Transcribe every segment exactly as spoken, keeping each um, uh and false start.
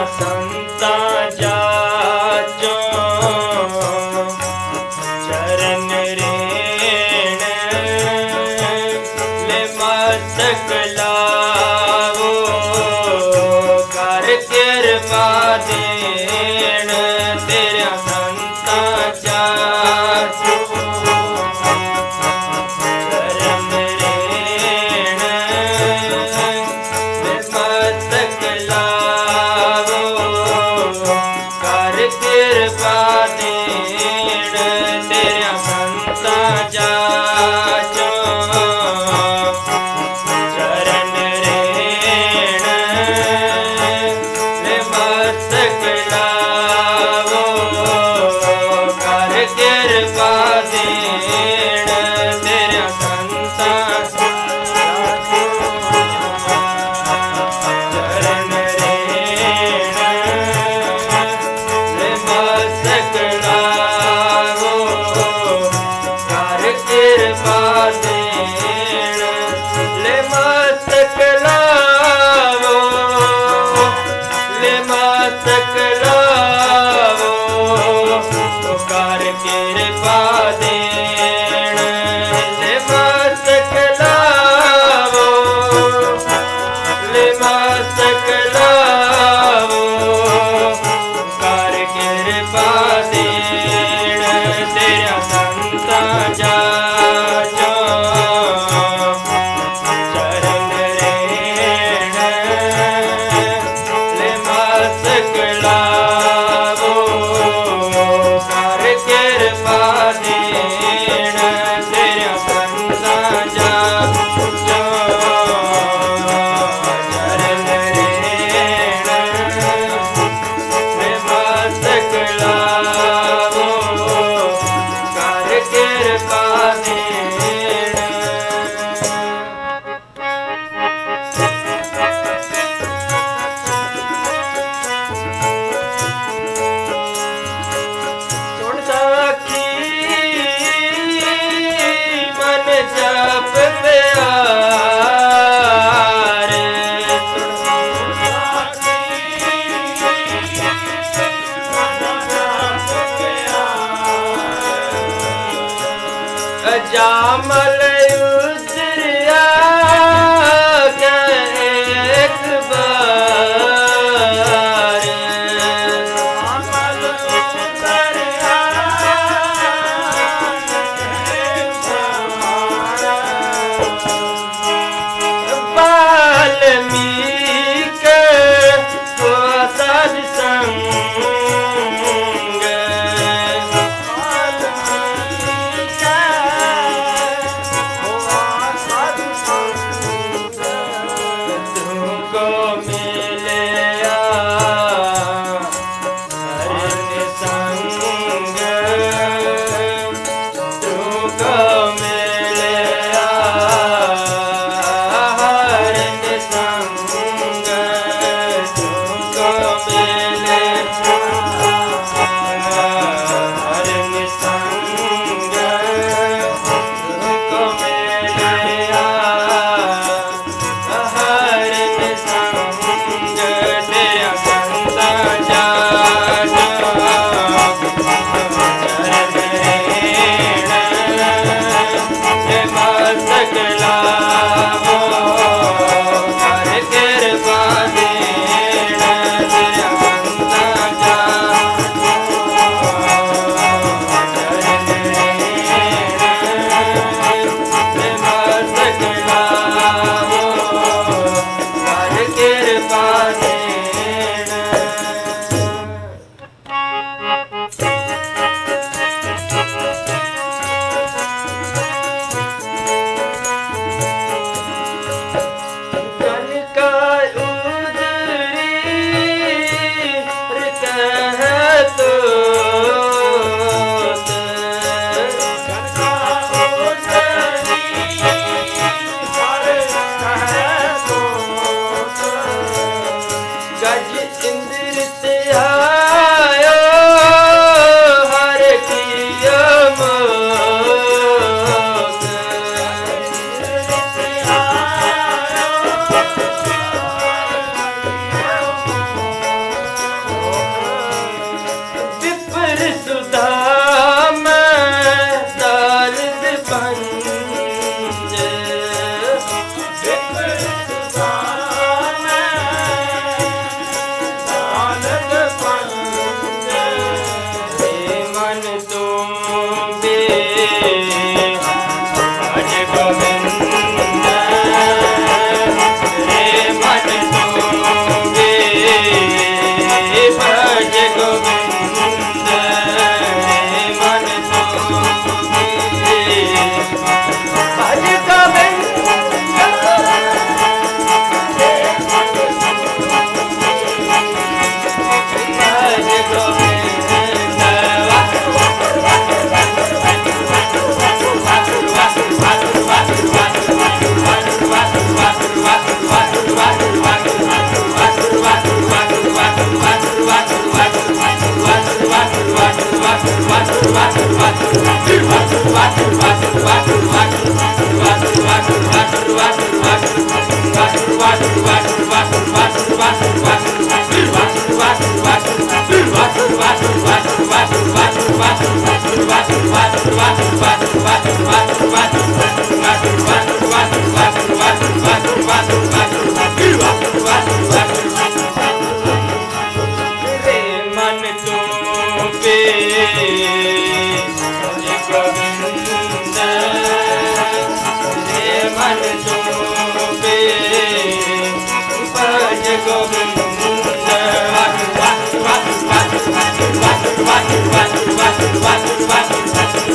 संता जाचो चरण रेण ले मस्तक लावो कर कृपा देण तेरा संता जाचो चरण रेण ले मस्तक लावो कर कृपा देण तेरा संता जाचो चरण रेण ले मस्तक लावो कर कृपा देण तेरा संता चरण रेण ले मस्तक लावो कर कृपा देण ले मस्तक लावो ले मस्तक लावो कर कृपा देण ले मस्तक लावो ले मस्तक लावो कर कृपा देण तेरा संता जाचो चरण रेण ले मस्तक लावो कर कृपा देण तेरा संता जाचो चरण रेण ले मस्तक लावो कर कृपा देण सुन साखी मन जप प्यारे सुन साखी मन जप प्यारे जामल उजरिया के एक बार जामल उजरिया वाल्मीक को सद संग तुमको मिलया हरण संग तुमको मिलया हरण संग तुमको मिलया हरण संग तुमको मिलया हरण संग तेरा संता जाचो चरण रेण ले मस्तक लावो कर कृपा देण तेरा संता जाचो चरण रेण ले मस्तक लावो कर कृपा देण कनका उदरी कह तो कनका उदरी गज इंद्र से आयो हर किया मोत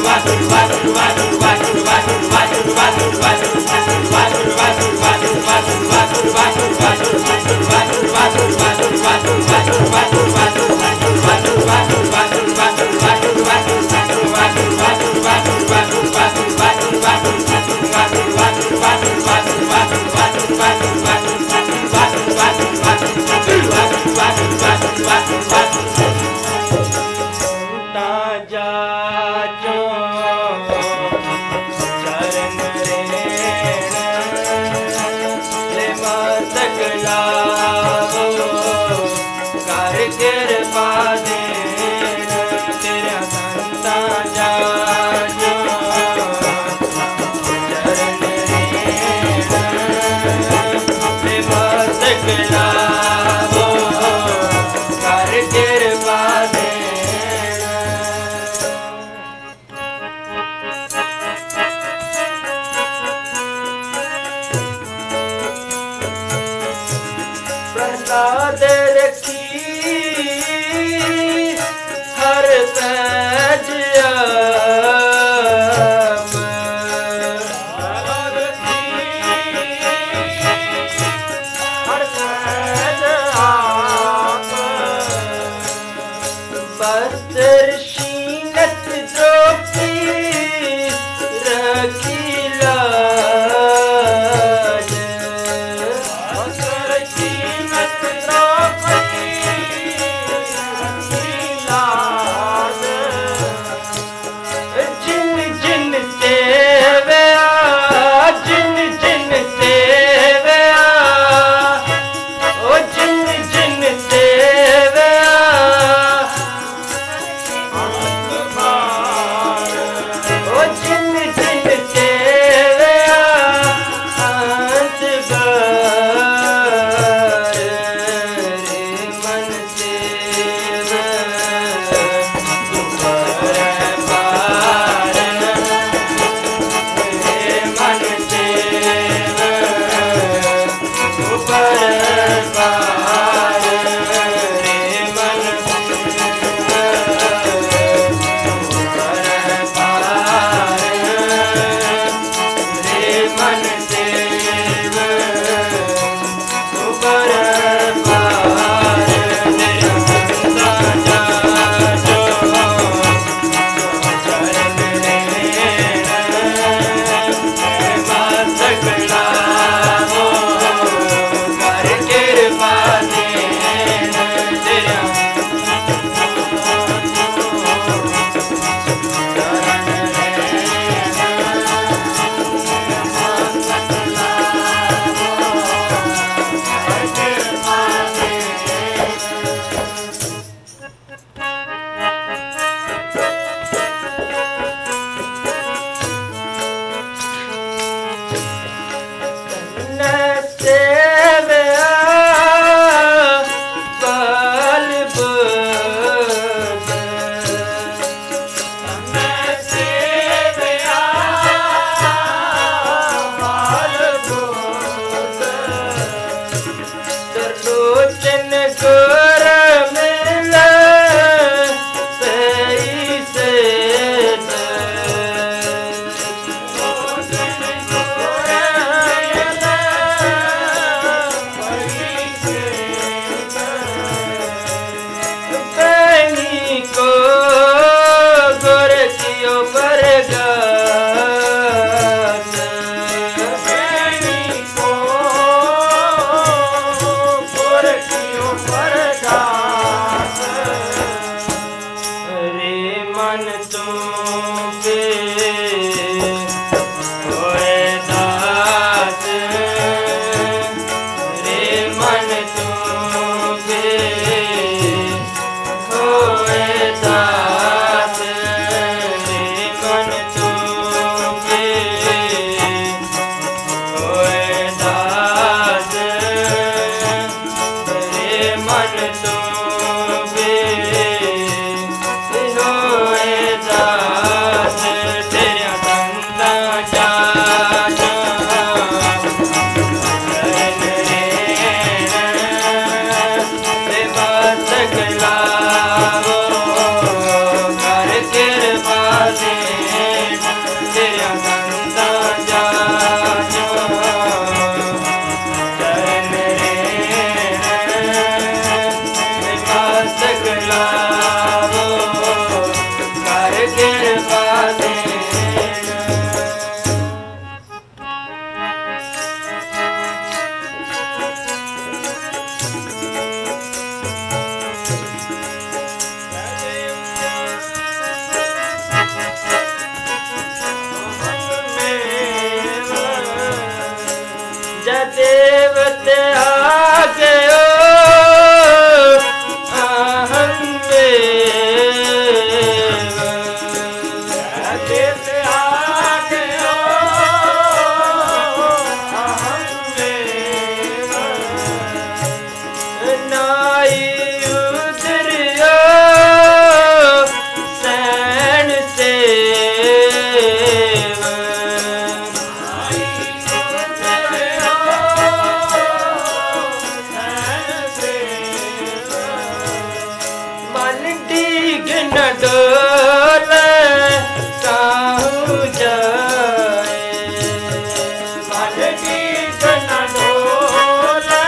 प्रहलाद रखी हर सहज हर सहज बस्तर शीनत द्रोपी रखीला Hare डीग न डोले काहू जाए मन डीग न डोले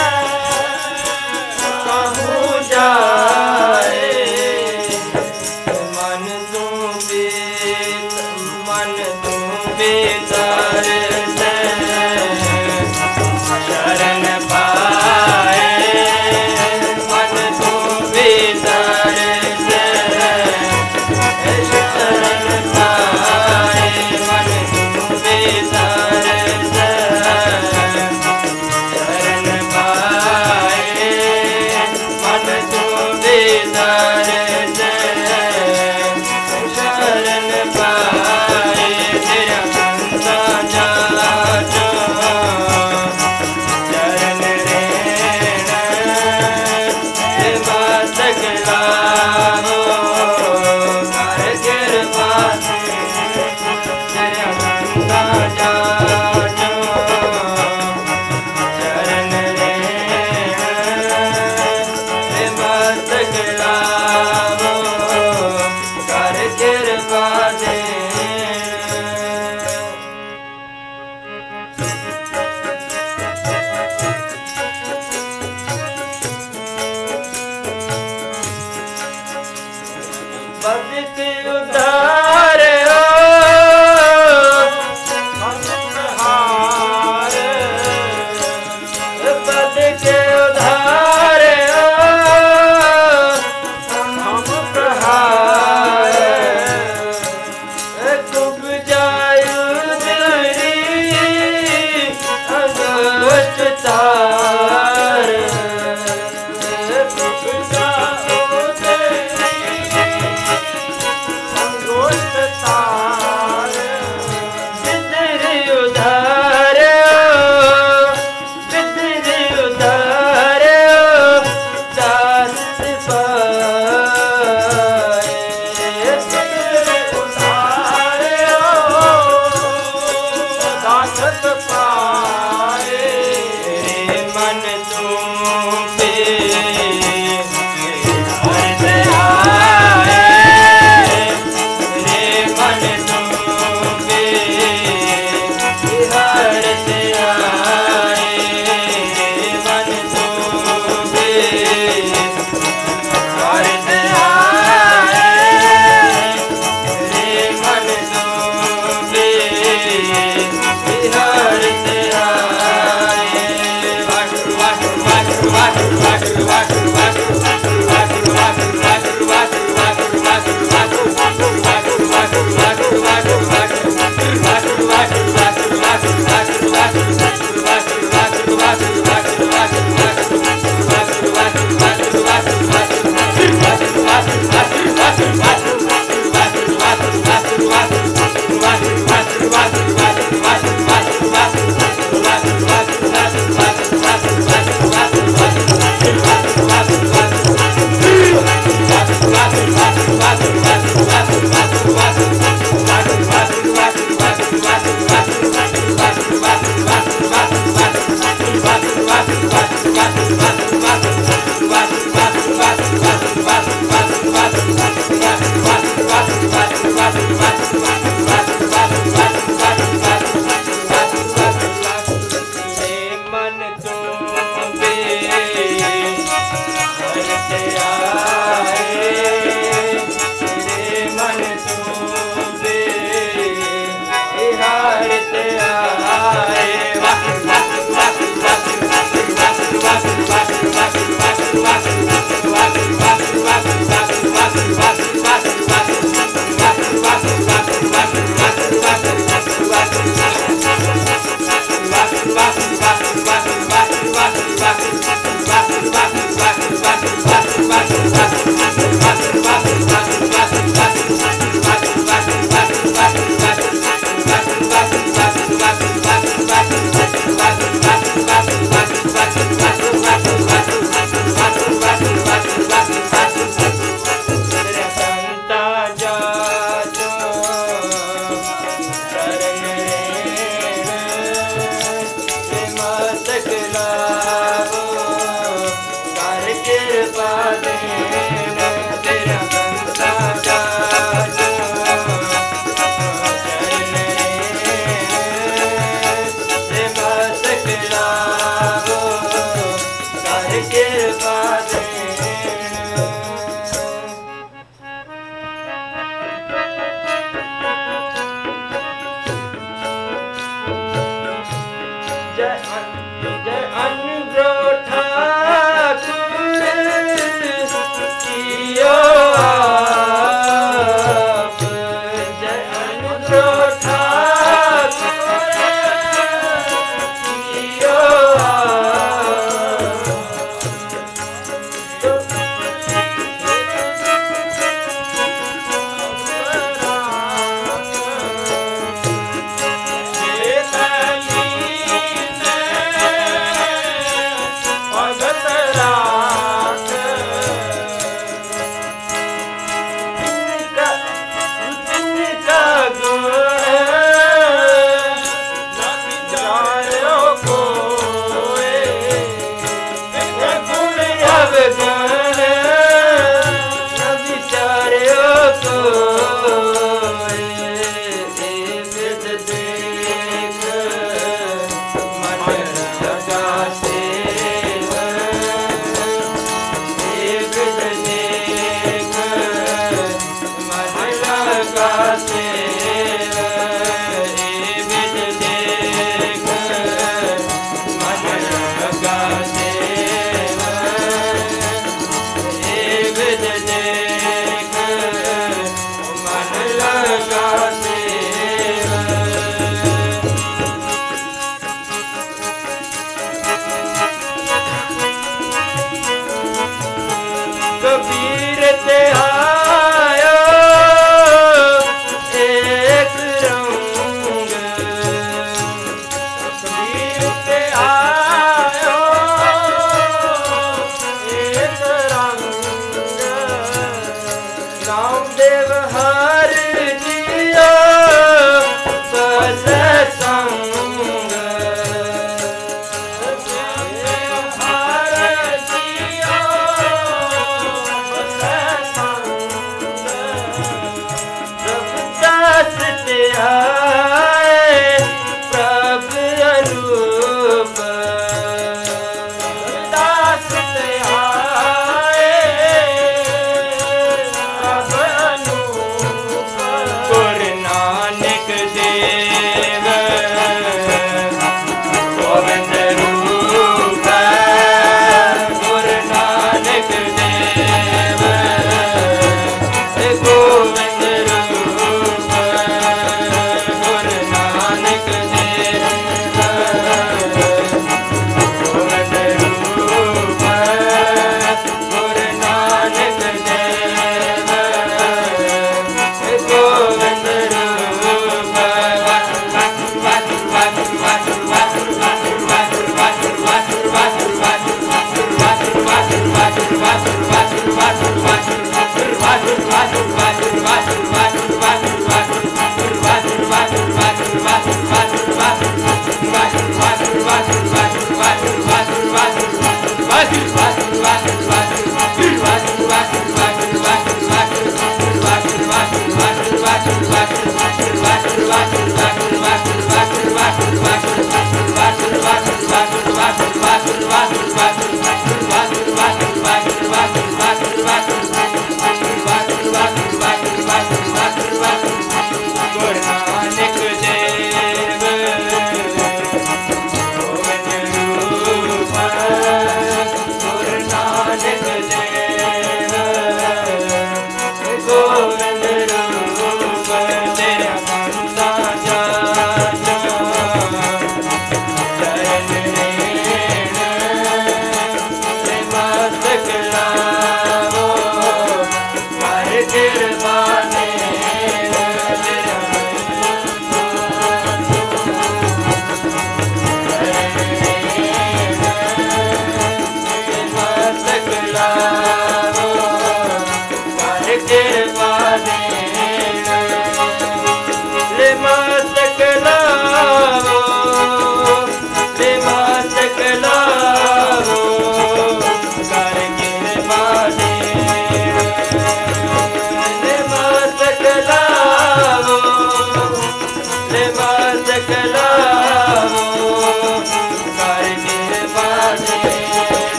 काहू जाए मन तू बेत मन तू बेदार से शरण पाए मन तू बेदार से शरण पाए मन तू बेदार से शरण पाए मन तू बेदार से शरण पाए तेरा बंदा जाचो चरण रेण सकला हो कर कृपा तेरा बंदा जाचो चरण रेण सकला हो कर कृपा दे बदित उधार हो हार बदित उधार हो हम प्रहार कुब जायु तेरी अगोष्ठ तार कुब जायु बिदरी उधार बिदरी उधार दास पाए बिदरी उधार दास पाए मन तुम पे कृपा दे तेरा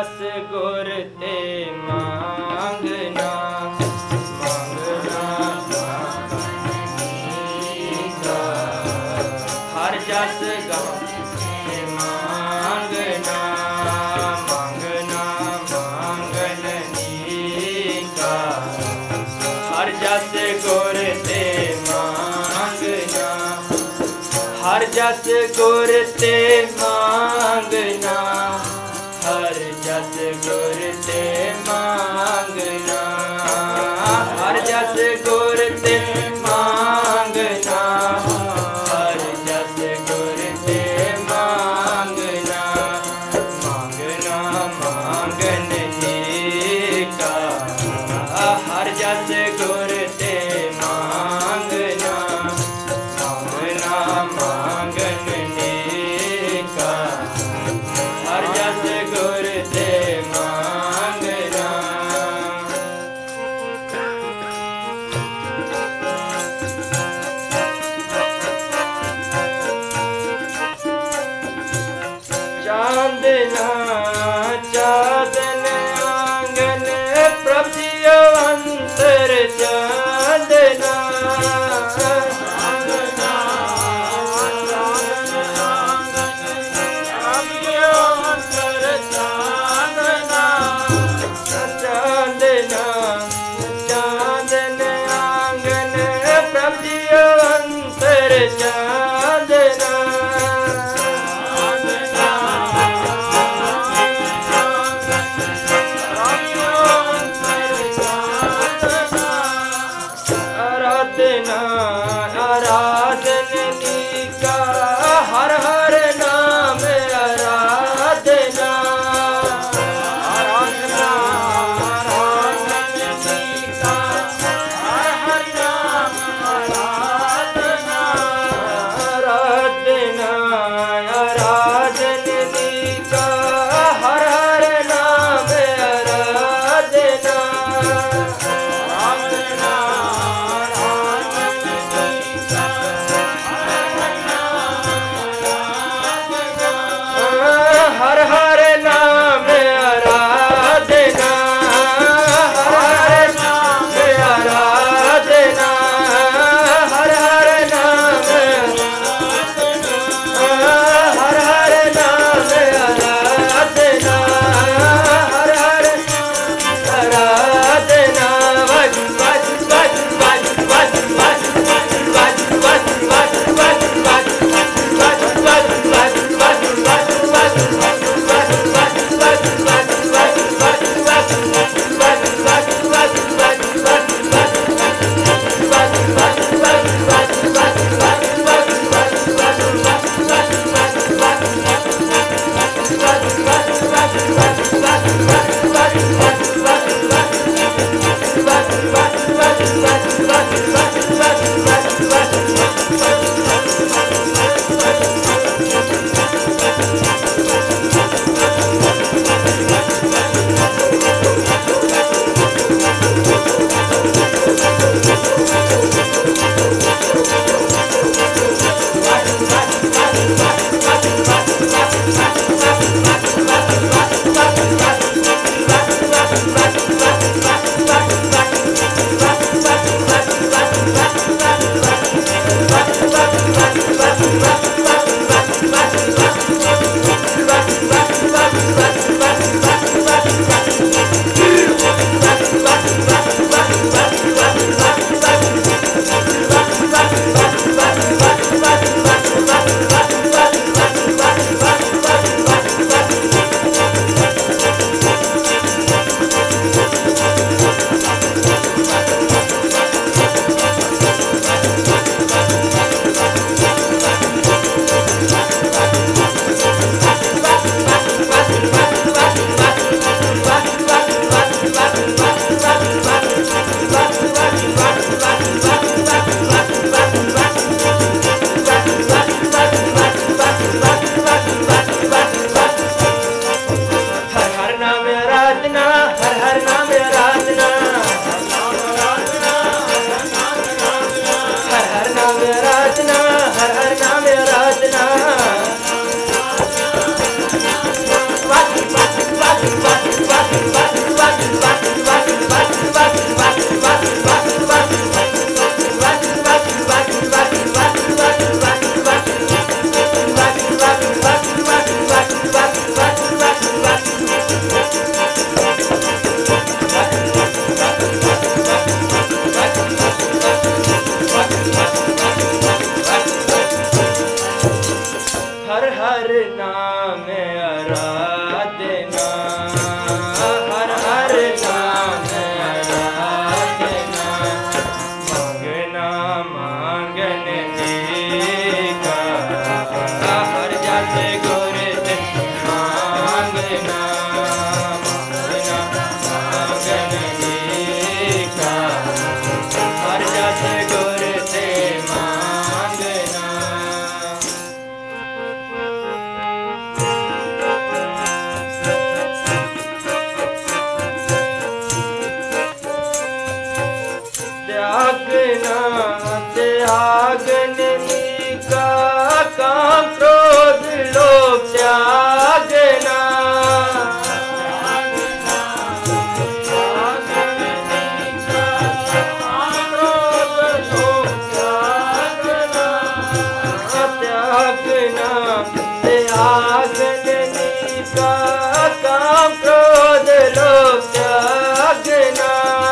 जस गुर ते मांगना मांगना मांगना हर जस गाते मांगना मांगना मांगनी का हर जस गुर ते मांगना हर जस गुर ते मांगना हर जस गुर ते मांगना हर जस गुर ते मांगना हर जस गुर ते मांगना मांगना मांगन का हर जस गुर ते मांगना मांगना मांगन का हर जस गुर ते मांगना चांदना चादन आंगन प्रभ जियो अंतर चांदना चांदना चादन आंगन प्रभ जियो अंतर चांदना चांदना चादन आंगन प्रभ जियो अंतर चांदना आराधना आराधनी का हर हर नाम आराधना आराधना आराधनी का हर हर नाम आराधना त्यागना त्यागने का काम क्रोध लोभ त्यागना त्यागना त्यागने का काम क्रोध लोभ त्यागना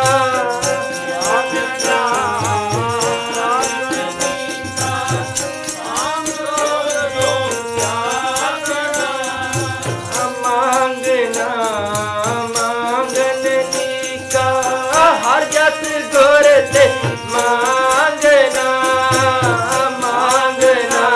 मांगना मांगने का हर जस गुर से मांगना मांगना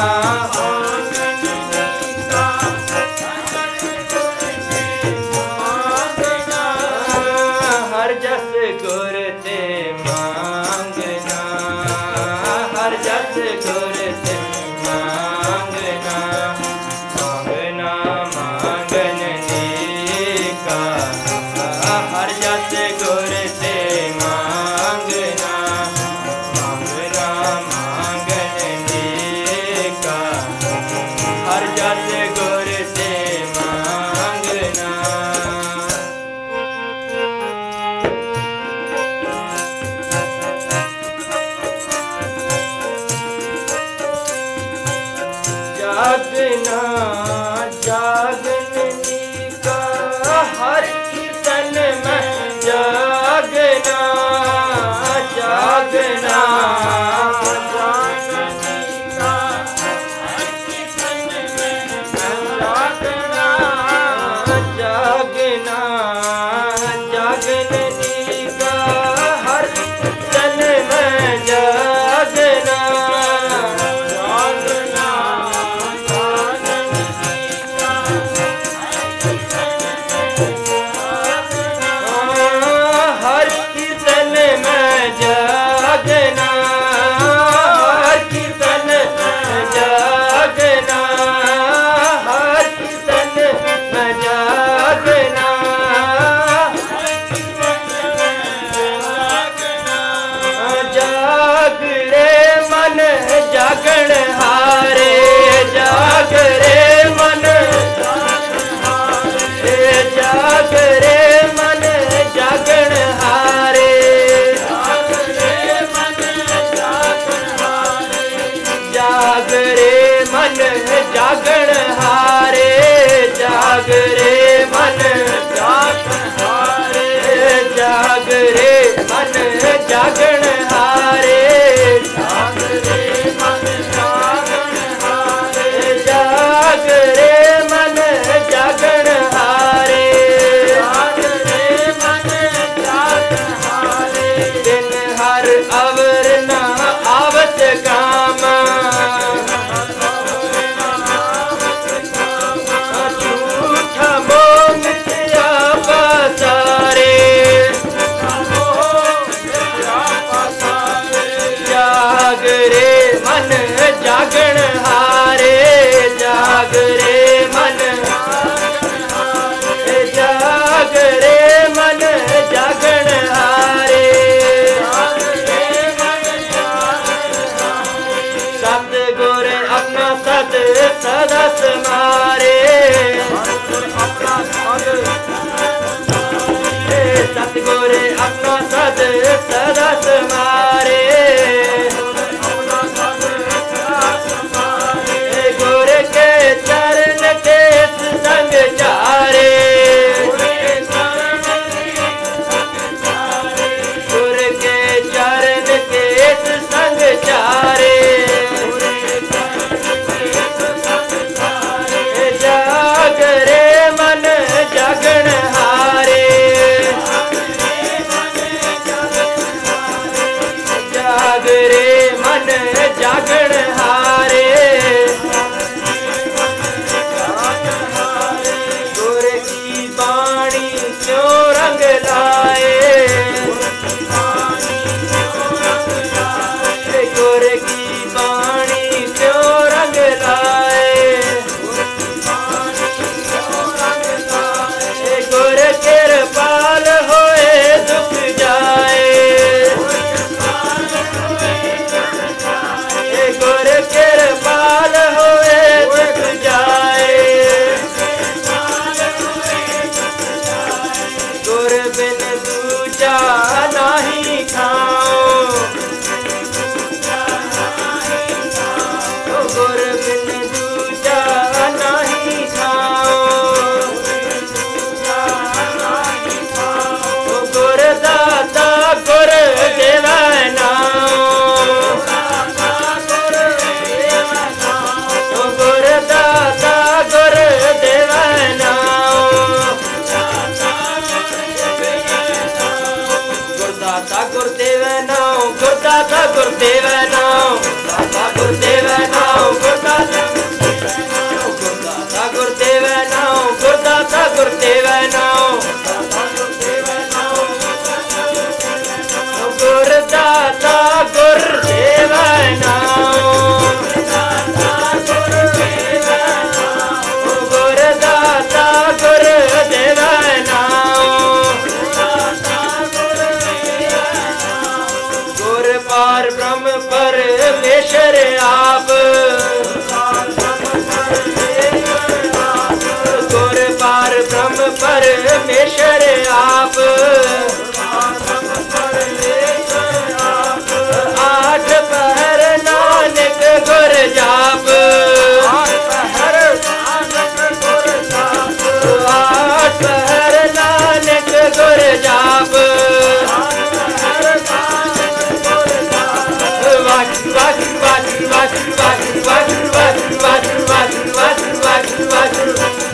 हर जस गुर से मांगना हर जस गुर से मांगना मांगना मांगने का हर जस गुर से मांगना मांगना मांगने का हर जस गुर से मांगना जागना जागने का हर कीर्तन में जागना जागना जागने का हर कीर्तन में जागना जागना जागने का हर कीर्तन में जागना हर कीर्तन में जागना हर कीर्तन में जागना हर कीर्तन में जागना जाग रे मन जागण हारे जाग रे मन जाग रे मन जागण हारे जाग रे मन जागण हारे जाग रे मन जागण हारे जाग रे मन जागण हारे जाग रे मन जागण हारे जाग रे मन जागण हारे दिन हर अवर न आवत काम झूठा मोह मिथ्या पसारे जाग रे मन जागण हारे जाग रे मन जाग रे मन जागण हारे सतगुर अपना सत सदा समारे सतगुर अपना सत सदा समारे गुर के चरण के संग चारे गुर के चरण के संग चारे जाग रे मन जागण हारे जाग रे मन जागण हारे गुर की बाणी क्यों रंग लाए गुर की बाणी क्यों रंग लाए गुर कृपाल होए दुख जाए पार ब्रह्म परमेश्वर आप, गुर पार ब्रह्म परमेश्वर आप, आठ पहर नानक गुर जाप, आठ पहर नानक गुर जाप, वाहिगुरू वाहिगुरू वाहिगुरू वाहिगुरू वाहिगुरू वाहिगुरू वाहिगुरू वाहिगुरू वाहिगुरू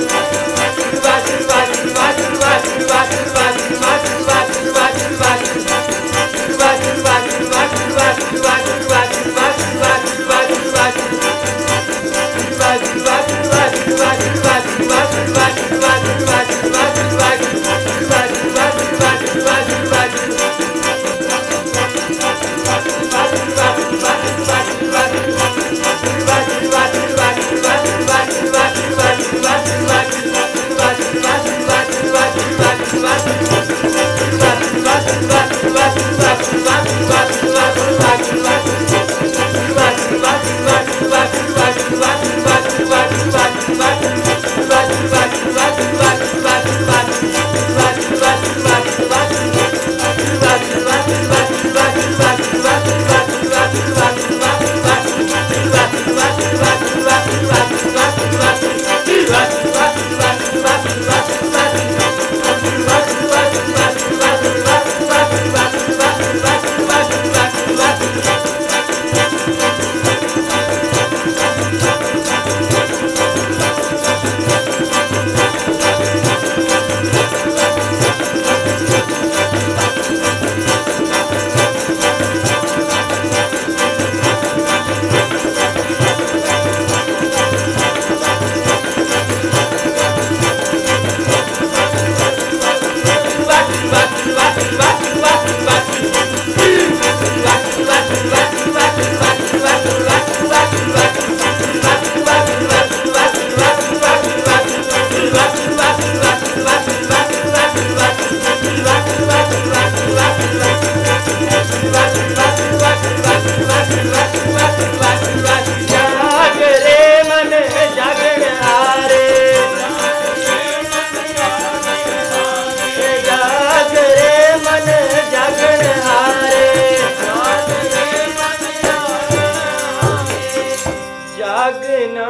जागना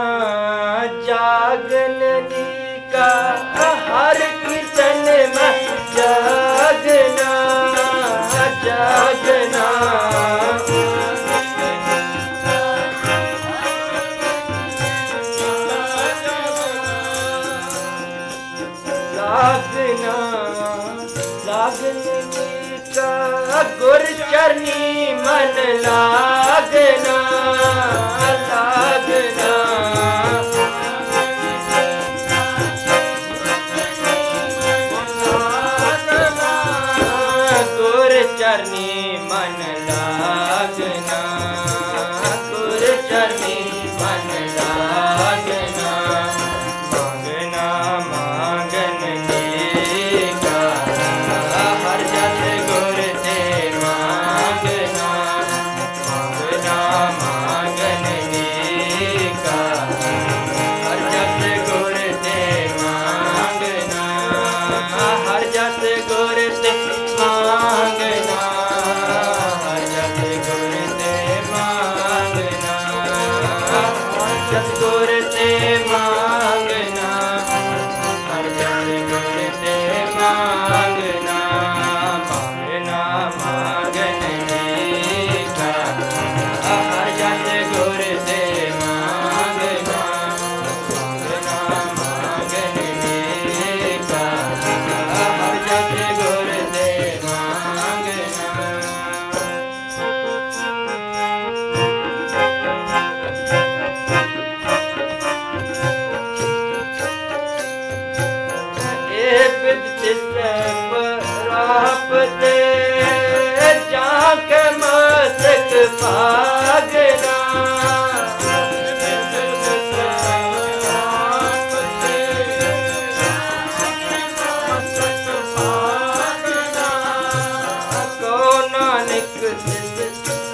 जागन दी का हर कीर्तन में जागना जागना लागना लागन दी का गुर चरनी मन लागना लागना गुर चरनी मन लागना गुर चरनी मन लागना मांगना मांगन देगा हर जस गुर से मांगना मांगना मांगन देगा हर जस गुर से मांगना हर जस गुर से मांगना हर जस